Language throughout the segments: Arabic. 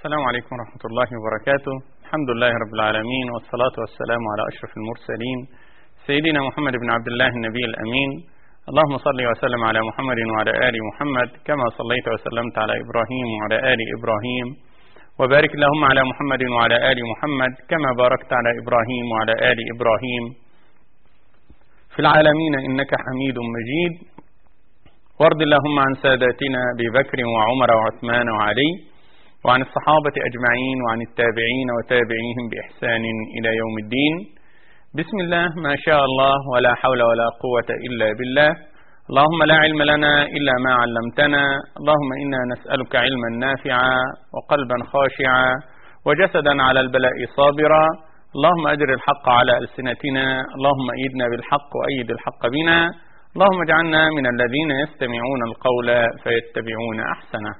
السلام عليكم ورحمة الله وبركاته. الحمد لله رب العالمين، والصلاة والسلام على أشرف المرسلين سيدنا محمد بن عبد الله النبي الأمين. اللهم صل وسلم على محمد وعلى آل محمد كما صليت وسلمت على إبراهيم وعلى آل إبراهيم، وبارك اللهم على محمد وعلى آل محمد كما باركت على إبراهيم وعلى آل إبراهيم في العالمين إنك حميد مجيد. وارض اللهم عن ساداتنا أبي بكر وعمر وعثمان وعلي، وعن الصحابة أجمعين، وعن التابعين وتابعيهم بإحسان إلى يوم الدين. بسم الله ما شاء الله، ولا حول ولا قوة إلا بالله. اللهم لا علم لنا إلا ما علمتنا. اللهم إنا نسألك علما نافعا وقلبا خاشعا وجسدا على البلاء صابرا. اللهم أجر الحق على ألسنتنا. اللهم أيدنا بالحق وأيد الحق بنا. اللهم اجعلنا من الذين يستمعون القول فيتبعون أحسنه.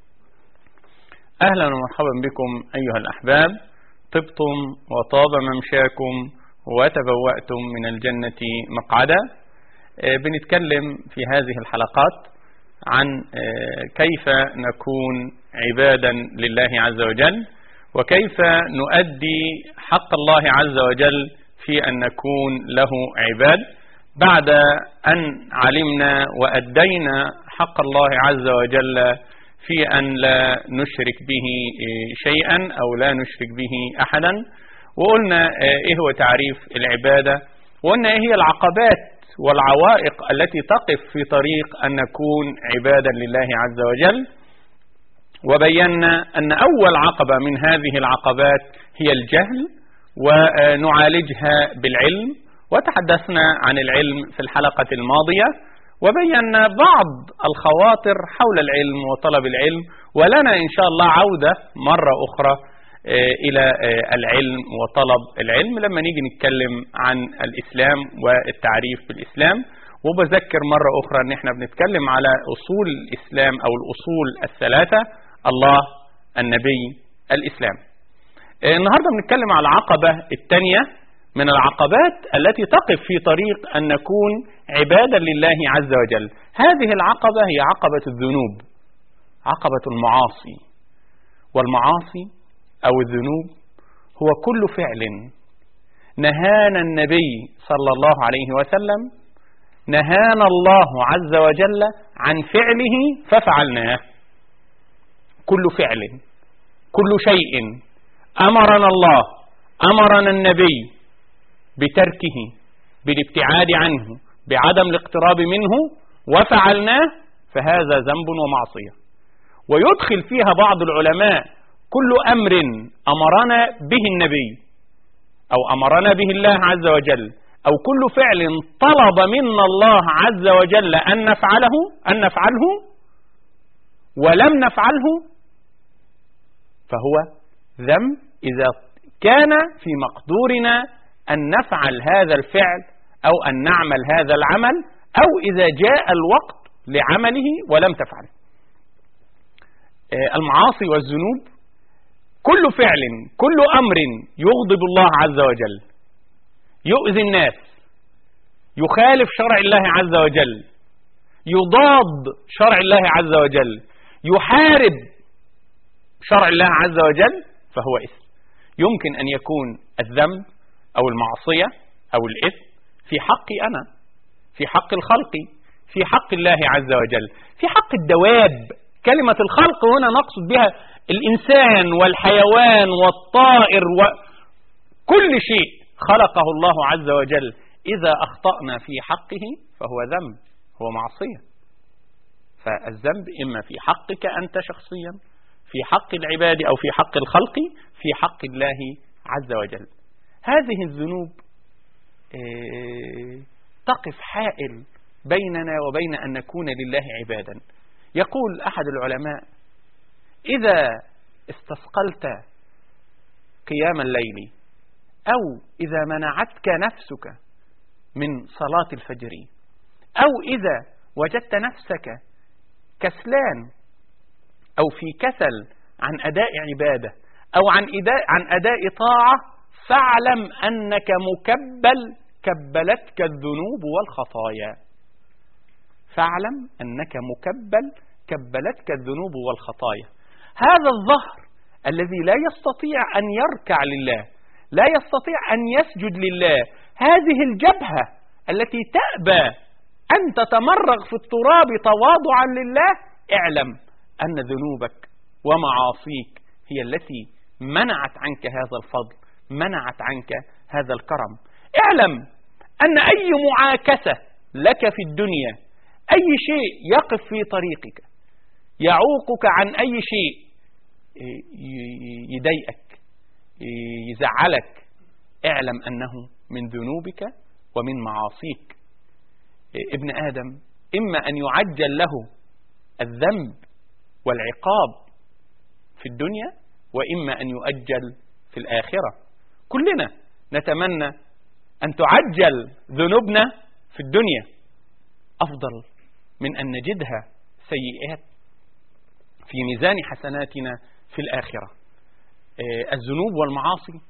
أهلا ومرحبا بكم أيها الأحباب، طبتم وطاب ممشاكم وتبوأتم من الجنة مقعدا. بنتكلم في هذه الحلقات عن كيف نكون عبادا لله عز وجل، وكيف نؤدي حق الله عز وجل في أن نكون له عباد بعد أن علمنا وأدينا حق الله عز وجل في أن لا نشرك به شيئا أو لا نشرك به أحدا. وقلنا إيه هو تعريف العبادة، وقلنا إيه هي العقبات والعوائق التي تقف في طريق أن نكون عبادا لله عز وجل. وبينا أن أول عقبة من هذه العقبات هي الجهل، ونعالجها بالعلم، وتحدثنا عن العلم في الحلقة الماضية، وبينا بعض الخواطر حول العلم وطلب العلم، ولنا إن شاء الله عودة مرة أخرى إلى العلم وطلب العلم لما نيجي نتكلم عن الإسلام والتعريف بالإسلام. وبذكر مرة أخرى أن احنا بنتكلم على أصول الإسلام أو الأصول الثلاثة: الله، النبي، الإسلام. النهاردة بنتكلم على العقبة الثانية من العقبات التي تقف في طريق أن نكون عبادا لله عز وجل. هذه العقبة هي عقبة الذنوب، عقبة المعاصي. والمعاصي أو الذنوب هو كل فعل نهانا النبي صلى الله عليه وسلم، نهانا الله عز وجل عن فعله ففعلناه. كل فعل، كل شيء أمرنا الله، أمرنا النبي بتركه، بالابتعاد عنه، بعدم الاقتراب منه، وفعلناه، فهذا ذنب ومعصية. ويدخل فيها بعض العلماء كل أمر أمرنا به النبي أو أمرنا به الله عز وجل، أو كل فعل طلب منا الله عز وجل أن نفعله ولم نفعله، فهو ذنب إذا كان في مقدورنا أن نفعل هذا الفعل أو أن نعمل هذا العمل، أو إذا جاء الوقت لعمله ولم تفعله. المعاصي والذنوب كل فعل، كل أمر يغضب الله عز وجل، يؤذي الناس، يخالف شرع الله عز وجل، يضاد شرع الله عز وجل، يحارب شرع الله عز وجل، فهو إثم. يمكن أن يكون الذنب أو المعصية أو الإثم في حقي أنا، في حق الخلق، في حق الله عز وجل، في حق الدواب. كلمة الخلق هنا نقصد بها الإنسان والحيوان والطائر وكل شيء خلقه الله عز وجل. إذا أخطأنا في حقه فهو ذنب، هو معصية. فالذنب إما في حقك أنت شخصيا، في حق العباد، أو في حق الخلق، في حق الله عز وجل. هذه الذنوب تقف حائل بيننا وبين أن نكون لله عبادا. يقول أحد العلماء: إذا استثقلت قيام الليل، أو إذا منعتك نفسك من صلاة الفجر، أو إذا وجدت نفسك كسلان أو في كسل عن أداء عبادة أو عن أداء طاعة، فاعلم أنك كبلتك الذنوب والخطايا. فاعلم أنك كبلتك الذنوب والخطايا. هذا الظهر الذي لا يستطيع أن يركع لله، لا يستطيع أن يسجد لله، هذه الجبهة التي تأبى أن تتمرغ في التراب تواضعا لله، اعلم أن ذنوبك ومعاصيك هي التي منعت عنك هذا الفضل، منعت عنك هذا الكرم. اعلم أن أي معاكسة لك في الدنيا، أي شيء يقف في طريقك يعوقك عن أي شيء يضايقك يزعلك، اعلم أنه من ذنوبك ومن معاصيك. ابن آدم إما أن يعجل له الذنب والعقاب في الدنيا، وإما أن يؤجل في الآخرة. كلنا نتمنى أن تعجل ذنوبنا في الدنيا أفضل من أن نجدها سيئات في ميزان حسناتنا في الآخرة. الذنوب والمعاصي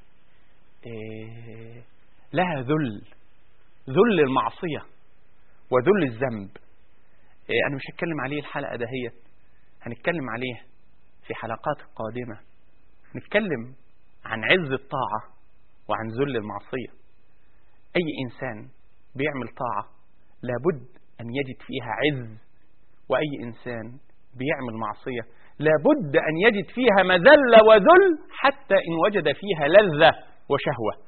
لها ذل المعصية وذل الذنب. أنا مش هتكلم عليه الحلقة دهيت، هنتكلم عليه في حلقات قادمة. نتكلم عن عز الطاعة وعن ذل المعصية. أي إنسان بيعمل طاعة لابد أن يجد فيها عز، وأي إنسان بيعمل معصية لابد أن يجد فيها مذلة وذل، حتى إن وجد فيها لذة وشهوة.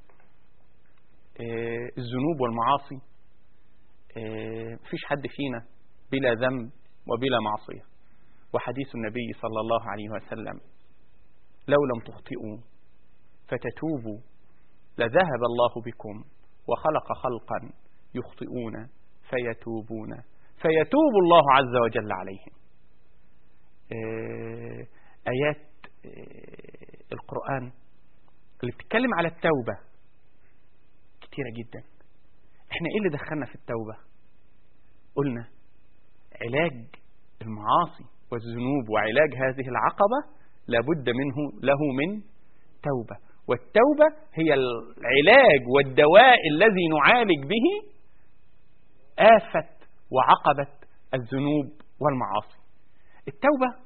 الذنوب والمعاصي فيش حد فينا بلا ذنب وبلا معصية. وحديث النبي صلى الله عليه وسلم: لو لم تخطئوا فتتوبوا لذهب الله بكم وخلق خلقا يخطئون فيتوبون فيتوب الله عز وجل عليهم. آيات القرآن اللي بتتكلم على التوبة كتيرة جدا. احنا ايه اللي دخلنا في التوبة؟ قلنا علاج المعاصي والذنوب وعلاج هذه العقبة لابد له من توبة، والتوبة هي العلاج والدواء الذي نعالج به آفة وعقبة الذنوب والمعاصي. التوبة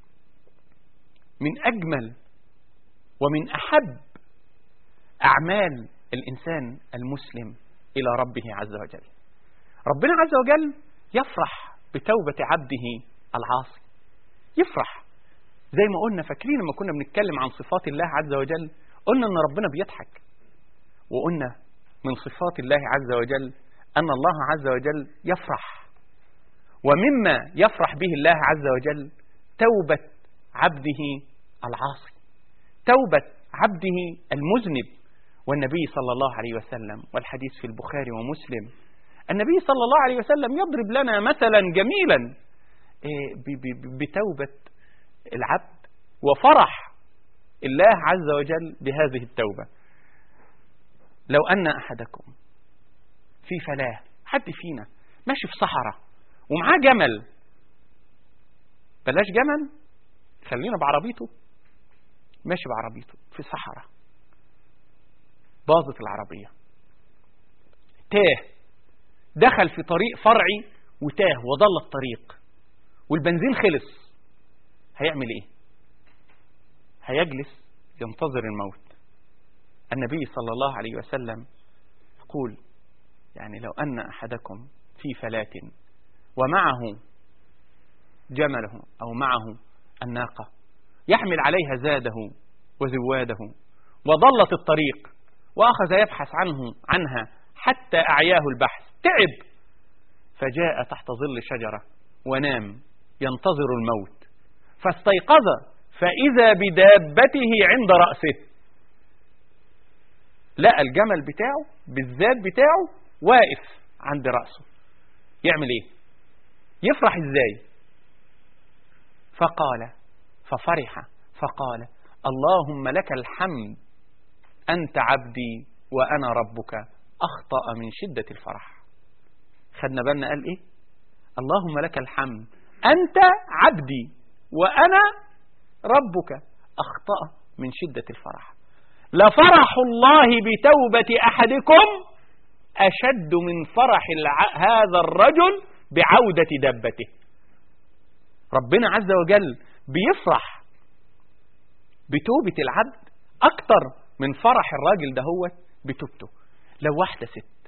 من أجمل ومن أحب أعمال الإنسان المسلم إلى ربه عز وجل. ربنا عز وجل يفرح بتوبة عبده العاصي، يفرح. زي ما قلنا، فاكرين لما كنا بنتكلم عن صفات الله عز وجل قلنا أن ربنا بيضحك، وقلنا من صفات الله عز وجل أن الله عز وجل يفرح. ومما يفرح به الله عز وجل توبة عبده العاصي، توبة عبده المذنب. والنبي صلى الله عليه وسلم، والحديث في البخاري ومسلم، النبي صلى الله عليه وسلم يضرب لنا مثلا جميلا بتوبة العبد وفرح الله عز وجل بهذه التوبة. لو أن أحدكم في فلاة، حد فينا ماشي في صحراء ومعاه جمل، بلاش جمل، خلينا بعربيته، ماشي بعربيته في صحراء، باظت العربية، تاه، دخل في طريق فرعي وتاه وضل الطريق والبنزين خلص، هيعمل ايه؟ هيجلس ينتظر الموت. النبي صلى الله عليه وسلم يقول يعني لو أن أحدكم في فلاة ومعه جمله أو معه الناقة يحمل عليها زاده وزواده وضلت الطريق وأخذ يبحث عنها حتى أعياه البحث، تعب، فجاء تحت ظل شجرة ونام ينتظر الموت، فاستيقظ فإذا بدابته عند رأسه، لقى الجمل بتاعه بالذات بتاعه واقف عند رأسه. يعمل ايه؟ يفرح ازاي؟ ففرح فقال: اللهم لك الحمد أنت عبدي وأنا ربك، أخطأ من شدة الفرح. خدنا بالنا قال ايه؟ اللهم لك الحمد أنت عبدي وأنا ربك، أخطأ من شدة الفرح. لفرح الله بتوبة أحدكم أشد من فرح هذا الرجل بعودة دبته. ربنا عز وجل بيفرح بتوبة العبد أكتر من فرح الراجل ده هو بتوبته. لو واحدة ست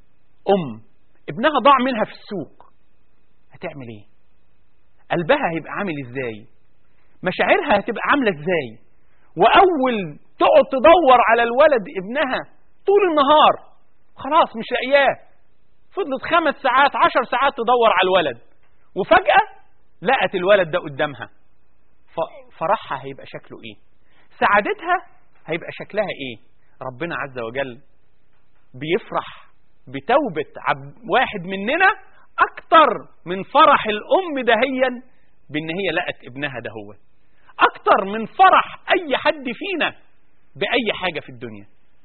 ابنها ضاع منها في السوق هتعمل ايه؟ قلبها هيبقى عامل ازاي؟ مشاعرها هتبقى عاملة ازاي؟ وأول تقعد تدور على الولد ابنها طول النهار، خلاص مش لاقياه، فضلت 5 ساعات 10 ساعات تدور على الولد، وفجأة لقت الولد ده قدامها، فرحها هيبقى شكله ايه؟ سعادتها هيبقى شكلها ايه؟ ربنا عز وجل بيفرح بتوبة واحد مننا اكتر من فرح الام دهيا بان هي لقت ابنها ده هو، اكتر من فرح اي حد فينا باي حاجة في الدنيا.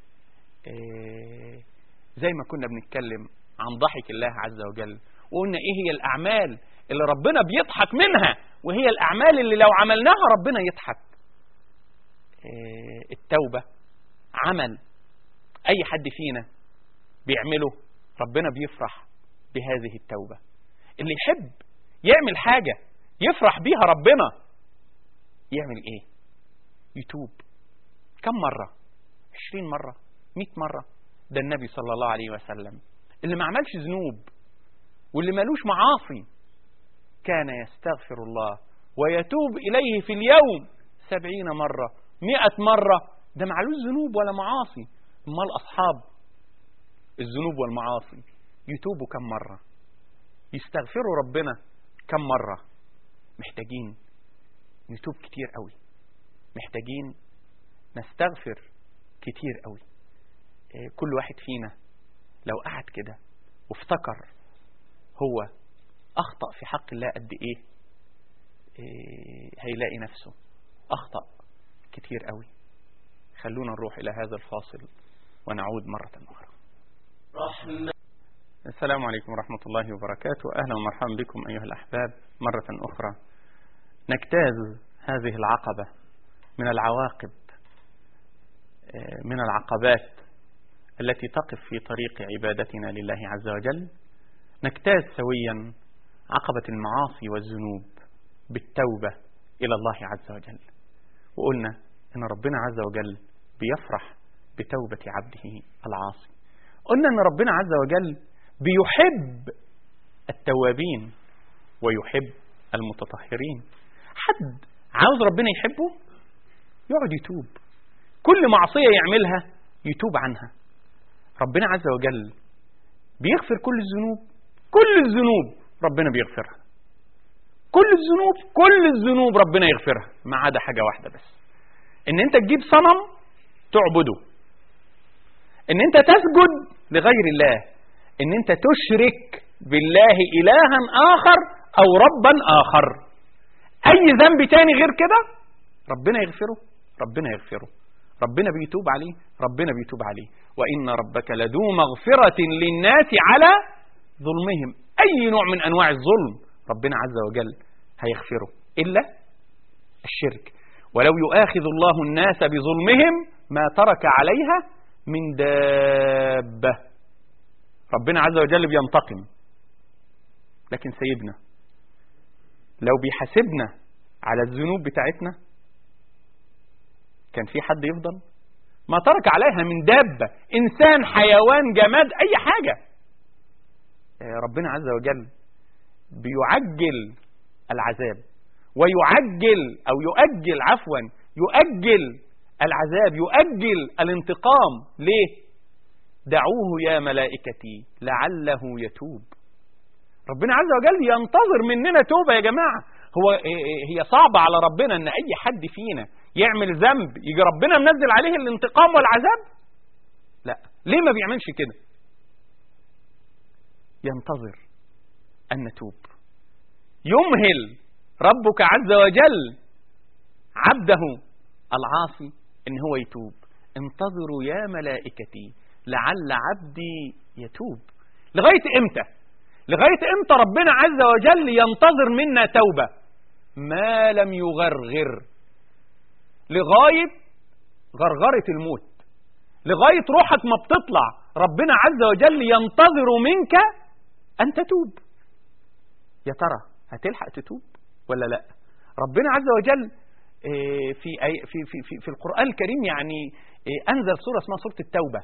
زي ما كنا بنتكلم عن ضحك الله عز وجل، وقلنا ايه هي الاعمال اللي ربنا بيضحك منها، وهي الاعمال اللي لو عملناها ربنا يضحك. التوبة عمل اي حد فينا بيعمله ربنا بيفرح بهذه التوبة. اللي يحب يعمل حاجة يفرح بيها ربنا يعمل ايه؟ يتوب. كم مرة؟ 20 مرة، 100 مرة. ده النبي صلى الله عليه وسلم اللي ما عملش ذنوب واللي مالوش معاصي كان يستغفر الله ويتوب إليه في اليوم 70 مرة 100 مرة. ده معلوش ذنوب ولا معاصي. أمال أصحاب الذنوب والمعاصي يتوبوا كم مرة؟ يستغفروا ربنا كم مرة؟ محتاجين نتوب كتير قوي، محتاجين نستغفر كتير قوي. كل واحد فينا لو قعد كده وافتكر هو أخطأ في حق الله قد إيه، هيلاقي نفسه أخطأ كتير قوي. خلونا نروح إلى هذا الفاصل ونعود مرة أخرى. السلام عليكم ورحمة الله وبركاته. أهلا ومرحبا بكم أيها الأحباب مرة أخرى. نجتاز هذه العقبة من العواقب، من العقبات التي تقف في طريق عبادتنا لله عز وجل. نجتاز سويا عقبة المعاصي والذنوب بالتوبة إلى الله عز وجل. وقلنا إن ربنا عز وجل بيفرح بتوبة عبده العاصي. قلنا إن ربنا عز وجل بيحب التوابين ويحب المتطهرين. حد عاوز ربنا يحبه يقعد يتوب، كل معصية يعملها يتوب عنها. ربنا عز وجل بيغفر كل الذنوب، كل الذنوب ربنا بيغفرها، كل الذنوب ربنا يغفرها، ما عدا حاجة واحدة بس، ان انت تجيب صنم تعبده، ان انت تسجد لغير الله، ان انت تشرك بالله إلها آخر او ربا آخر. اي ذنب تاني غير كده ربنا يغفره، ربنا بيتوب عليه، ربنا بيتوب عليه. وإن ربك لذو مغفرة للناس على ظلمهم. أي نوع من أنواع الظلم ربنا عز وجل هيغفره إلا الشرك. ولو يؤاخذ الله الناس بظلمهم ما ترك عليها من دابة. ربنا عز وجل بينتقم، لكن سيدنا لو بيحاسبنا على الذنوب بتاعتنا كان في حد يفضل؟ ما ترك عليها من دابة، إنسان، حيوان، جماد، أي حاجة. ربنا عز وجل بيعجل العذاب ويعجل أو يؤجل يؤجل العذاب، يؤجل الانتقام. ليه؟ دعوه يا ملائكتي لعله يتوب. ربنا عز وجل ينتظر مننا توبة يا جماعة. هي صعبة على ربنا ان اي حد فينا يعمل ذنب يجي ربنا منزل عليه الانتقام والعذاب؟ لا. ليه ما بيعملش كده؟ ينتظر ان نتوب. يمهل ربك عز وجل عبده العاصي ان هو يتوب. انتظروا يا ملائكتي لعل عبدي يتوب. لغاية امتى؟ لغاية امتى ربنا عز وجل ينتظر منا توبة؟ ما لم يغرغر، لغاية غرغرة الموت، لغاية روحك ما بتطلع ربنا عز وجل ينتظر منك أن تتوب. يا ترى هتلحق تتوب ولا لا؟ ربنا عز وجل في القرآن الكريم يعني أنزل سورة اسمها سورة التوبة،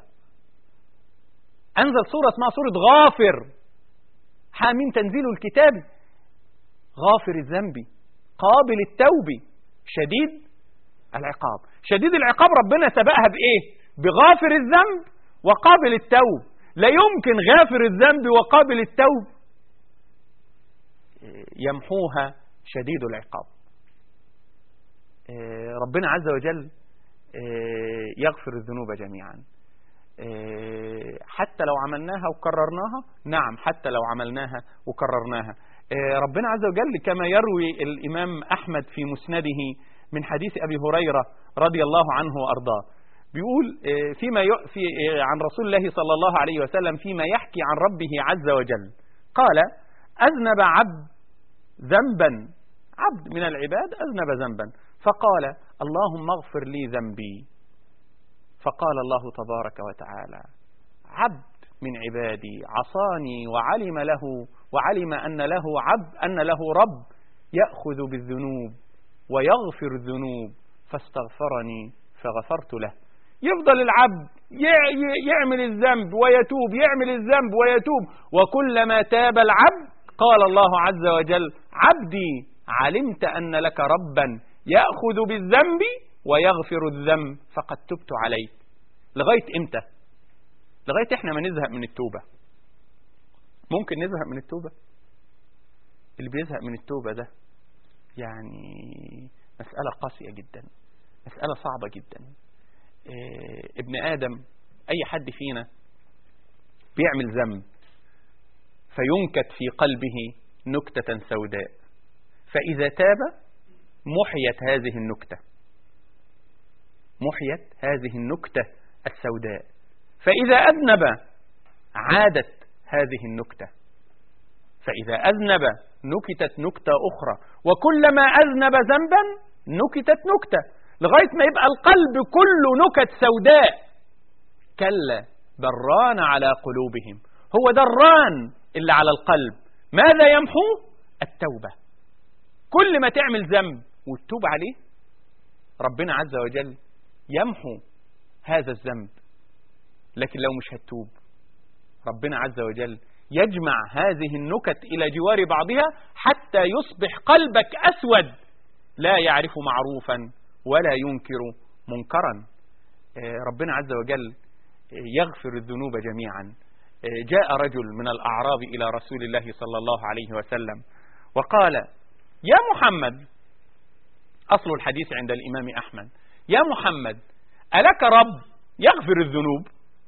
أنزل سورة اسمها سورة غافر، حامين تنزيل الكتاب، غافر الذنب قابل التوب شديد العقاب. شديد العقاب ربنا سبقها بإيه؟ بغافر الذنب وقابل التوب. لا يمكن غافر الذنب وقابل التوب يمحوها شديد العقاب. ربنا عز وجل يغفر الذنوب جميعا، حتى لو عملناها وكررناها. نعم، حتى لو عملناها وكررناها. ربنا عز وجل كما يروي الإمام أحمد في مسنده من حديث أبي هريرة رضي الله عنه وأرضاه، بيقول عن رسول الله صلى الله عليه وسلم فيما يحكي عن ربه عز وجل، قال: أذنب عبد ذنبا، عبد من العباد أذنب ذنبا، فقال: اللهم اغفر لي ذنبي. فقال الله تبارك وتعالى: عبد من عبادي عصاني وعلم أن له رب يأخذ بالذنوب ويغفر الذنوب فاستغفرني فغفرت له. يفضل العبد يعمل الذنب ويتوب، يعمل الذنب ويتوب، وكلما تاب العبد قال الله عز وجل: عبدي علمت أن لك ربا يأخذ بالذنب ويغفر الذنب فقد تبت عليك. لغاية إمتى؟ لغاية إحنا ما نزهق من التوبة. ممكن نزهق من التوبة؟ اللي بيزهق من التوبة ده يعني مسألة قاسية جدا، مسألة صعبة جدا. ابن آدم، أي حد فينا بيعمل ذنب فينكت في قلبه نكتة سوداء، فإذا تاب محيت هذه النكتة، محيت هذه النكتة السوداء، فإذا أذنب عادت هذه النكتة، فإذا أذنب نكتت نكتة أخرى، وكلما أذنب ذنبا نكتت نكتة، لغاية ما يبقى القلب كله نكت سوداء. كلا بران على قلوبهم، هو ده الران اللي على القلب. ماذا يمحوه؟ التوبة. كل ما تعمل ذنب وتتوب عليه ربنا عز وجل يمحو هذا الذنب، لكن لو مش هتتوب ربنا عز وجل يجمع هذه النكت إلى جوار بعضها حتى يصبح قلبك أسود لا يعرف معروفا ولا ينكر منكرا. ربنا عز وجل يغفر الذنوب جميعا. جاء رجل من الأعراب إلى رسول الله صلى الله عليه وسلم وقال: يا محمد، أصل الحديث عند الإمام أحمد، يا محمد ألك رب يغفر الذنوب؟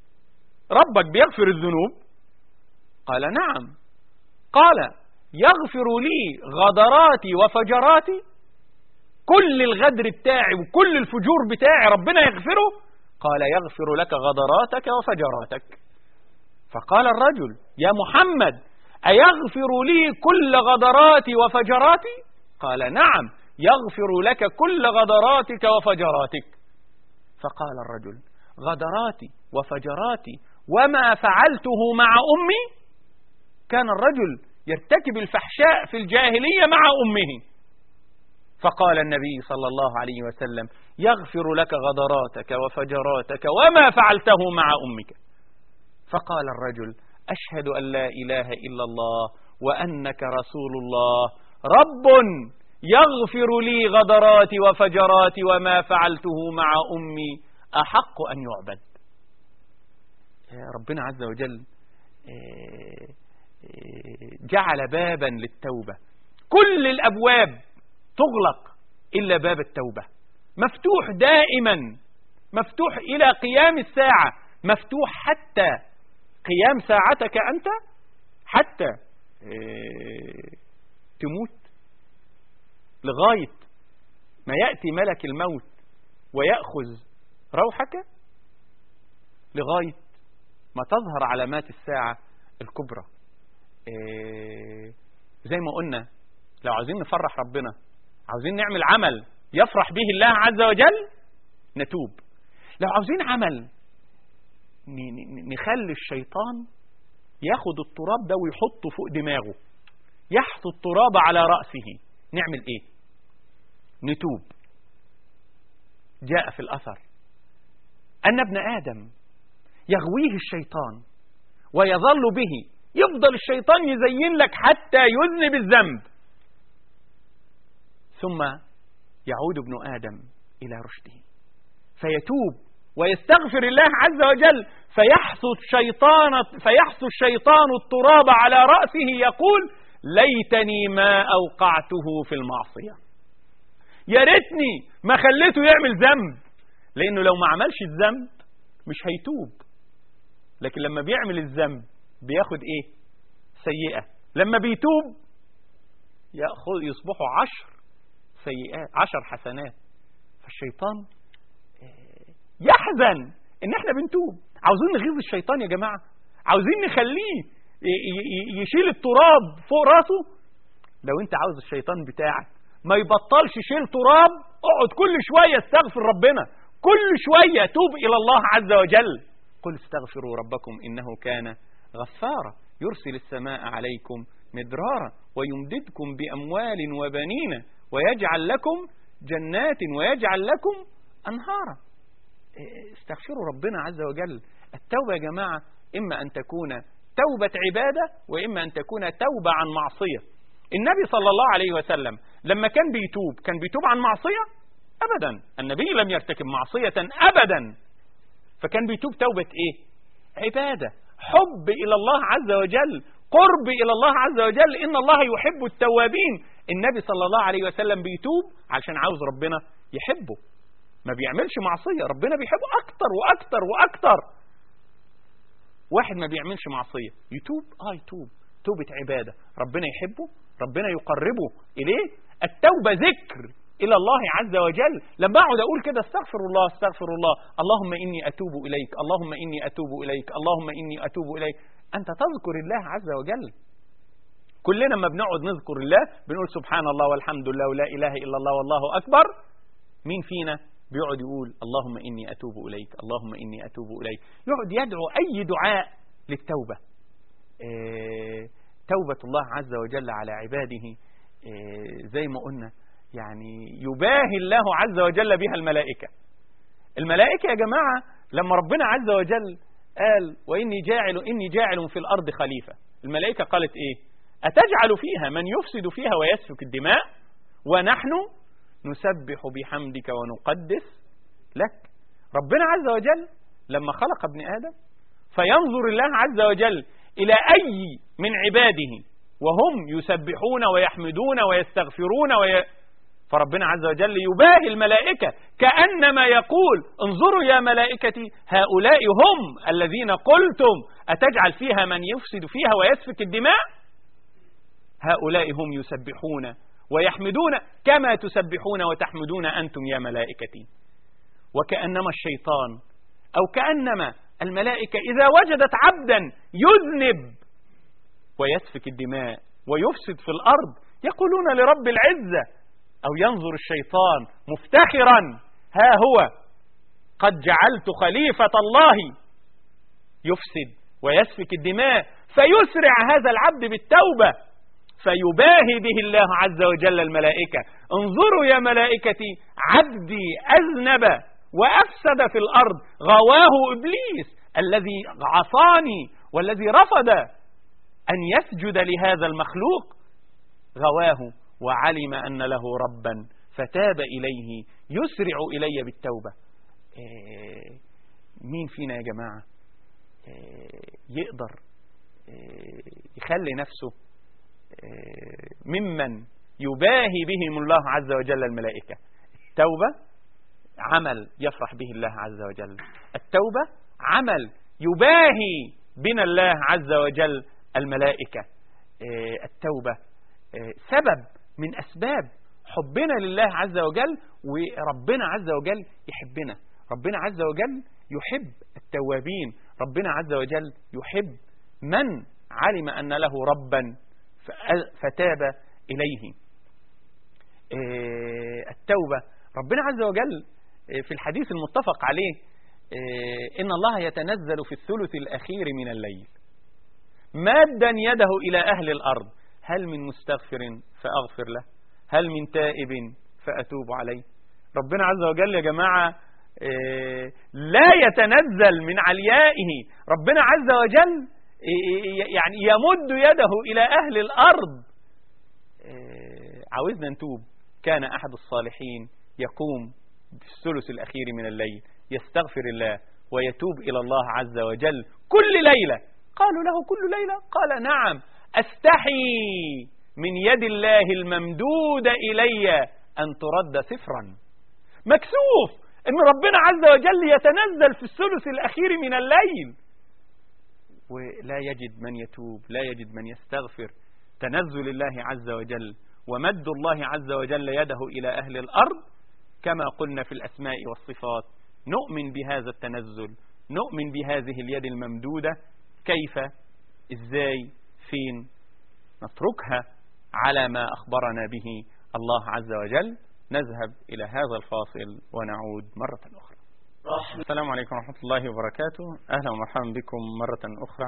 ربك بيغفر الذنوب؟ قال: نعم. قال: يغفر لي غدراتي وفجراتي؟ كل الغدر بتاعي وكل الفجور بتاعي ربنا يغفره؟ قال: يغفر لك غدراتك وفجراتك. فقال الرجل: يا محمد أيغفر لي كل غدراتي وفجراتي؟ قال: نعم، يغفر لك كل غدراتك وفجراتك. فقال الرجل: غدراتي وفجراتي وما فعلته مع أمي؟ كان الرجل يرتكب الفحشاء في الجاهلية مع أمه. فقال النبي صلى الله عليه وسلم: يغفر لك غدراتك وفجراتك وما فعلته مع أمك. فقال الرجل: أشهد أن لا إله إلا الله وأنك رسول الله، رب يغفر لي غدراتي وفجراتي وما فعلته مع أمي أحق أن يعبد. ربنا عز وجل جعل بابا للتوبة، كل الأبواب تغلق إلا باب التوبة، مفتوح دائما، مفتوح إلى قيام الساعة، مفتوح حتى قيام ساعتك أنت، حتى تموت، لغاية ما يأتي ملك الموت ويأخذ روحك، لغاية ما تظهر علامات الساعة الكبرى. زي ما قلنا، لو عاوزين نفرح ربنا، عاوزين نعمل عمل يفرح به الله عز وجل، نتوب. لو عاوزين عمل نخلي الشيطان ياخد التراب ده ويحطه فوق دماغه، يحث التراب على رأسه، نعمل ايه؟ نتوب. جاء في الأثر أن ابن آدم يغويه الشيطان ويظل به، يفضل الشيطان يزين لك حتى يذنب الذنب، ثم يعود ابن آدم إلى رشده فيتوب ويستغفر الله عز وجل، فيحث الشيطان التراب على رأسه يقول ليتني ما أوقعته في المعصية، يا ريتني ما خليته يعمل ذنب، لأنه لو ما عملش الذنب مش هيتوب، لكن لما بيعمل الذنب بياخد إيه؟ سيئة. لما بيتوب يصبحوا 10 سيئات 10 حسنات. فالشيطان يحزن إن احنا بنتوب. عاوزين نغيظ الشيطان يا جماعة، عاوزين نخليه يشيل التراب فوق راسه. لو انت عاوز الشيطان بتاعك ما يبطلش يشيل تراب، اقعد كل شوية استغفر ربنا، كل شوية توب إلى الله عز وجل. قل استغفروا ربكم إنه كان غفارا يرسل السماء عليكم مدرارا ويمددكم بأموال وبنين ويجعل لكم جنات ويجعل لكم أنهارا. استغفروا ربنا عز وجل. التوبة يا جماعة إما أن تكون توبة عبادة وإما أن تكون توبة عن معصية. النبي صلى الله عليه وسلم لما كان بيتوب عن معصية؟ أبدا، النبي لم يرتكب معصية أبدا، فكان بيتوب توبة إيه؟ عبادة، حب إلى الله عز وجل، قرب إلى الله عز وجل. إن الله يحب التوابين. النبي صلى الله عليه وسلم بيتوب عشان عاوز ربنا يحبه، ما بيعملش معصية، ربنا بيحبه أكتر وأكتر وأكتر. واحد ما بيعملش معصية يتوب، يتوب توبة عبادة، ربنا يحبه، ربنا يقربه إليه. التوبة ذكر إلى الله عز وجل. لما أقعد أقول كده استغفر الله استغفر الله، اللهم إني أتوب إليك، اللهم إني أتوب إليك، اللهم إني أتوب إليك، أنت تذكر الله عز وجل. كلنا ما بنقعد نذكر الله بنقول سبحان الله والحمد لله ولا إله إلا الله والله أكبر. مين فينا بيقعد يقول اللهم إني أتوب إليك، اللهم إني أتوب إليك؟ يقعد يدعو أي دعاء للتوبة. توبة الله عز وجل على عباده زي ما قلنا يعني يباهي الله عز وجل بها الملائكة. الملائكة يا جماعة لما ربنا عز وجل قال وإني جاعل في الأرض خليفة، الملائكة قالت إيه؟ أتجعل فيها من يفسد فيها ويسفك الدماء ونحن نسبح بحمدك ونقدس لك. ربنا عز وجل لما خلق ابن آدم فينظر الله عز وجل إلى أي من عباده وهم يسبحون ويحمدون ويستغفرون فربنا عز وجل يباهي الملائكة كأنما يقول انظروا يا ملائكتي هؤلاء هم الذين قلتم أتجعل فيها من يفسد فيها ويسفك الدماء، هؤلاء هم يسبحون ويحمدون كما تسبحون وتحمدون أنتم يا ملائكتي. وكأنما الشيطان أو كأنما الملائكة إذا وجدت عبدا يذنب ويسفك الدماء ويفسد في الأرض يقولون لرب العزة، أو ينظر الشيطان مفتخرا ها هو قد جعلت خليفة الله يفسد ويسفك الدماء، فيسرع هذا العبد بالتوبة فيباهي به الله عز وجل الملائكة. انظروا يا ملائكتي عبدي أذنب وأفسد في الأرض، غواه إبليس الذي عصاني والذي رفض أن يسجد لهذا المخلوق، غواه وعلم أن له ربا فتاب إليه يسرع إلي بالتوبة. مين فينا يا جماعة يقدر يخلي نفسه ممن يباهي بهم الله عز وجل الملائكة؟ التوبة عمل يفرح به الله عز وجل، التوبة عمل يباهي بنا الله عز وجل الملائكة. التوبة سبب من أسباب حبنا لله عز وجل، وربنا عز وجل يحبنا. ربنا عز وجل يحب التوابين، ربنا عز وجل يحب من علم أن له ربا فتاب إليه. التوبة ربنا عز وجل في الحديث المتفق عليه إن الله يتنزل في الثلث الأخير من الليل مادا يده إلى أهل الأرض هل من مستغفر فأغفر له، هل من تائب فأتوب عليه. ربنا عز وجل يا جماعة لا يتنزل من عليائه. ربنا عز وجل يعني يمد يده إلى أهل الأرض. عاوزنا نتوب. كان أحد الصالحين يقوم في الثلث الأخير من الليل يستغفر الله ويتوب إلى الله عز وجل كل ليلة. قالوا له كل ليلة؟ قال نعم، أستحي من يد الله الممدودة إلي أن ترد صفرا. مكسوف أن ربنا عز وجل يتنزل في الثلث الأخير من الليل ولا يجد من يتوب، لا يجد من يستغفر. تنزل الله عز وجل ومد الله عز وجل يده إلى أهل الأرض كما قلنا في الأسماء والصفات. نؤمن بهذا التنزل، نؤمن بهذه اليد الممدودة. كيف؟ إزاي؟ فين؟ نتركها على ما أخبرنا به الله عز وجل. نذهب إلى هذا الفاصل ونعود مرة أخرى. السلام عليكم ورحمة الله وبركاته. أهلا ومرحبا بكم مرة أخرى.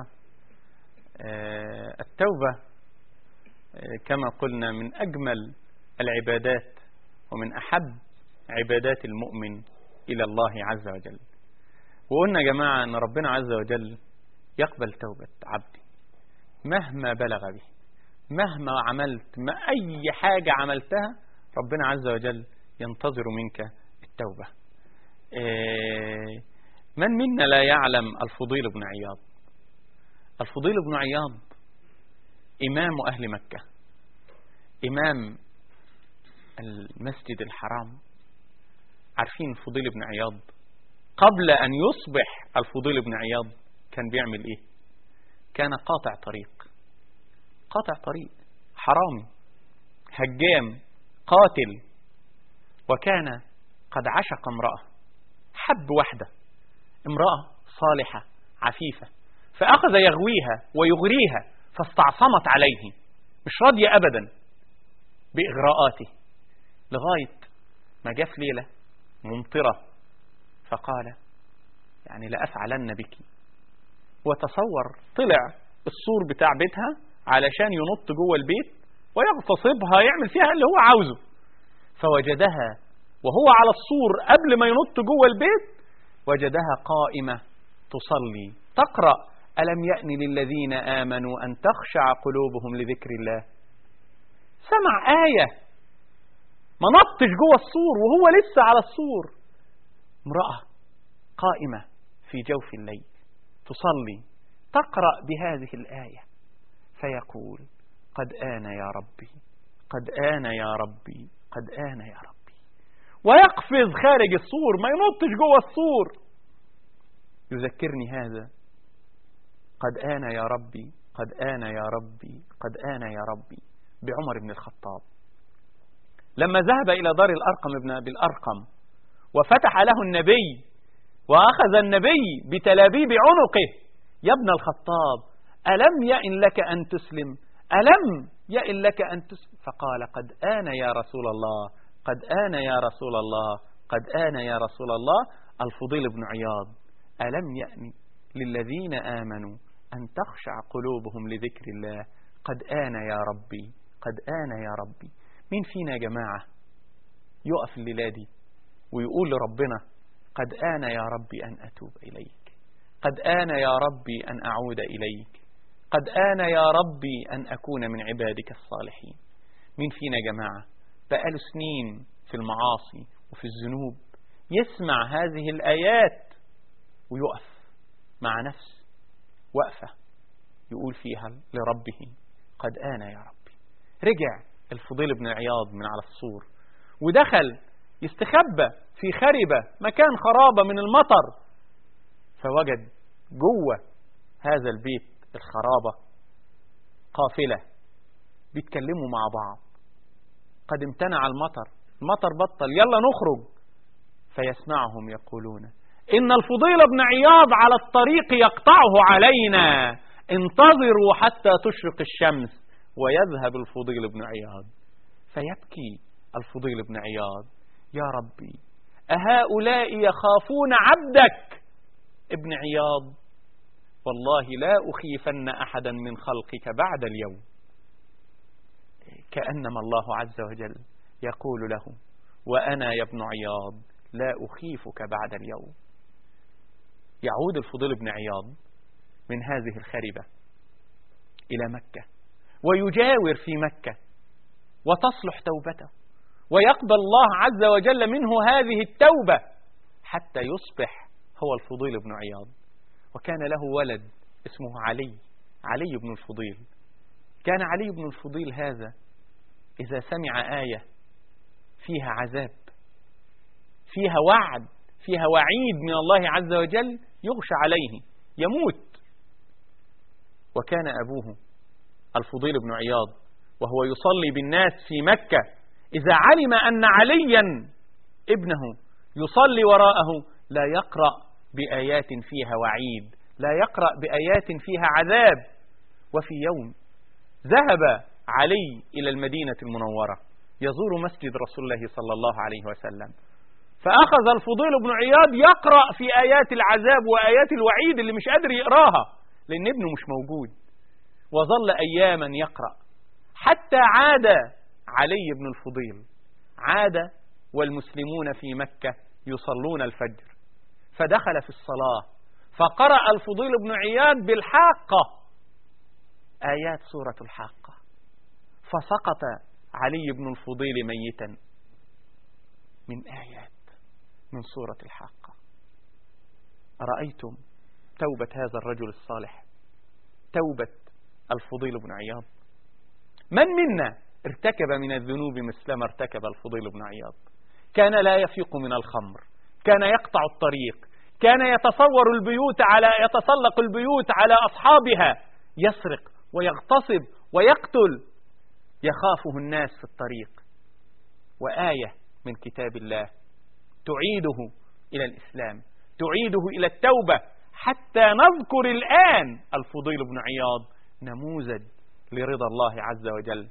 التوبة كما قلنا من أجمل العبادات ومن أحب عبادات المؤمن إلى الله عز وجل. وقلنا يا جماعة أن ربنا عز وجل يقبل توبة عبدي مهما بلغ به، مهما عملت، ما أي حاجة عملتها ربنا عز وجل ينتظر منك التوبة. من منا لا يعلم الفضيل بن عياض؟ الفضيل بن عياض إمام أهل مكة، إمام المسجد الحرام. عارفين الفضيل بن عياض قبل أن يصبح الفضيل بن عياض كان بيعمل إيه؟ كان قاطع طريق، قاطع طريق، حرامي، هجام، قاتل. وكان قد عشق امرأة، حب واحدة، امرأة صالحة عفيفة، فأخذ يغويها ويغريها فاستعصمت عليه، مش راضية أبدا بإغراءاته، لغاية ما جاء في ليلة ممطرة فقال يعني لأفعلن بك. وتصور طلع السور بتاع بيتها علشان ينط جوه البيت ويغتصبها، يعمل فيها اللي هو عاوزه. فوجدها وهو على السور قبل ما ينط جوه البيت، وجدها قائمة تصلي تقرأ ألم يأن للذين آمنوا أن تخشع قلوبهم لذكر الله. سمع آية، ما نطش جوه السور وهو لسه على السور. امرأة قائمة في جوف الليل تصلي تقرأ بهذه الآية فيقول قد آن يا ربي، قد آن يا ربي، قد آن يا ربي، ويقفز خارج السور، ما ينطش جوه السور. يذكرني هذا قد آن يا ربي، قد آن يا ربي، قد آن يا ربي بعمر بن الخطاب لما ذهب إلى دار الأرقم ابن أبي الأرقم وفتح له النبي وأخذ النبي بتلابيب عنقه. يا ابن الخطاب ألم يئن لك أن تسلم؟ ألم يئن لك أن تسلم؟ فقال قد آن يا رسول الله، قد آن يا رسول الله، قد آن يا رسول الله. الفضيل بن عياض ألم يئن للذين آمنوا أن تخشع قلوبهم لذكر الله، قد آن يا ربي، قد آن يا ربي. مين فينا يا جماعة يقف الليلة دي ويقول لربنا قد آن يا ربي أن أتوب إليك، قد آن يا ربي أن أعود إليك، قد آن يا ربي أن أكون من عبادك الصالحين؟ مين فينا يا جماعة بقاله سنين في المعاصي وفي الذنوب يسمع هذه الآيات ويقف مع نفس وقفة يقول فيها لربه قد آن يا ربي؟ رجع الفضيل بن عياض من على السور ودخل يستخبى في خربة، مكان خرابة من المطر، فوجد جوه هذا البيت الخرابة قافلة بيتكلموا مع بعض. قد امتنع المطر بطل، يلا نخرج. فيسمعهم يقولون إن الفضيل بن عياض على الطريق يقطعه علينا، انتظروا حتى تشرق الشمس. ويذهب الفضيل بن عياض فيبكي الفضيل بن عياض يا ربي أهؤلاء يخافون عبدك ابن عياض؟ والله لا أخيفن أحدا من خلقك بعد اليوم. كأنما الله عز وجل يقول له وأنا يا ابن عياض لا أخيفك بعد اليوم. يعود الفضيل بن عياض من هذه الخربة إلى مكة ويجاور في مكة وتصلح توبته ويقبل الله عز وجل منه هذه التوبة حتى يصبح هو الفضيل بن عياض. وكان له ولد اسمه علي بن الفضيل. كان علي بن الفضيل هذا إذا سمع آية فيها عذاب فيها وعد فيها وعيد من الله عز وجل يغشى عليه يموت. وكان أبوه الفضيل بن عياض وهو يصلي بالناس في مكة إذا علم أن عليا ابنه يصلي وراءه لا يقرأ بآيات فيها وعيد لا يقرأ بآيات فيها عذاب. وفي يوم ذهب علي إلى المدينة المنورة يزور مسجد رسول الله صلى الله عليه وسلم فأخذ الفضيل بن عياض يقرأ في آيات العذاب وآيات الوعيد اللي مش قادر يقراها لأن ابنه مش موجود. وظل أياما يقرأ حتى عاد علي بن الفضيل عاد والمسلمون في مكة يصلون الفجر فدخل في الصلاة فقرأ الفضيل بن عياض بالحاقة آيات سورة الحاقة فسقط علي بن الفضيل ميتا من آيات من سورة الحاقة. أرأيتم توبة هذا الرجل الصالح توبة الفضيل بن عياض؟ من منا ارتكب من الذنوب مثلما ارتكب الفضيل بن عياض؟ كان لا يفيق من الخمر كان يقطع الطريق كان يتسلق البيوت على أصحابها يسرق ويغتصب ويقتل يخافه الناس في الطريق. وآية من كتاب الله تعيده إلى الإسلام تعيده إلى التوبة حتى نذكر الآن الفضيل بن عياض نموذج لرضا الله عز وجل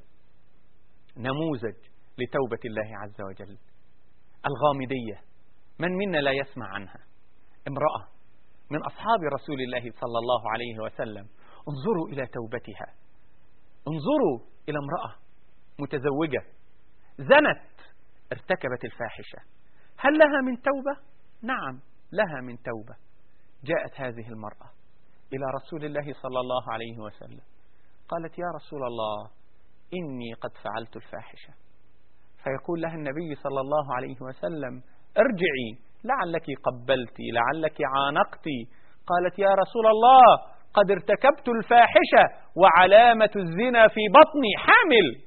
نموذج لتوبة الله عز وجل. الغامدية من منا لا يسمع عنها؟ امرأة من أصحاب رسول الله صلى الله عليه وسلم. انظروا إلى توبتها انظروا إلى امرأة متزوجة زنت ارتكبت الفاحشة هل لها من توبة؟ نعم لها من توبة. جاءت هذه المرأة إلى رسول الله صلى الله عليه وسلم قالت يا رسول الله إني قد فعلت الفاحشة. فيقول لها النبي صلى الله عليه وسلم ارجعي لعلك قبلتي لعلك عانقتي. قالت يا رسول الله قد ارتكبت الفاحشة وعلامة الزنا في بطني حامل.